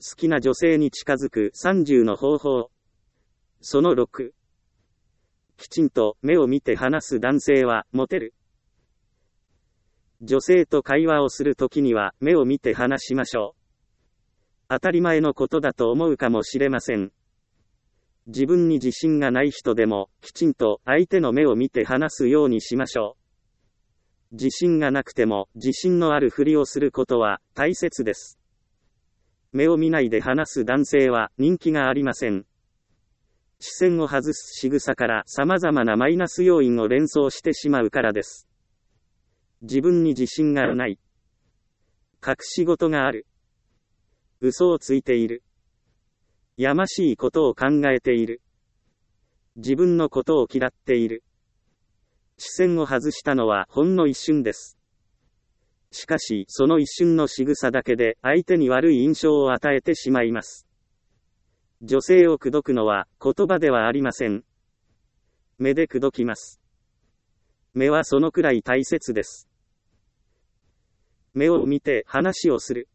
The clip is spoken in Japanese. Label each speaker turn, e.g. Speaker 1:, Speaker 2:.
Speaker 1: 好きな女性に近づく30の方法。その6。きちんと目を見て話す男性はモテる。女性と会話をするときには目を見て話しましょう。当たり前のことだと思うかもしれません。自分に自信がない人でもきちんと相手の目を見て話すようにしましょう。自信がなくても自信のあるふりをすることは大切です。目を見ないで話す男性は人気がありません。視線を外す仕草から様々なマイナス要因を連想してしまうからです。自分に自信がない。隠し事がある。嘘をついている。やましいことを考えている。自分のことを嫌っている。視線を外したのはほんの一瞬です。しかし、その一瞬の仕草だけで相手に悪い印象を与えてしまいます。女性を口説くのは言葉ではありません。目で口説きます。目はそのくらい大切です。目を見て話をする。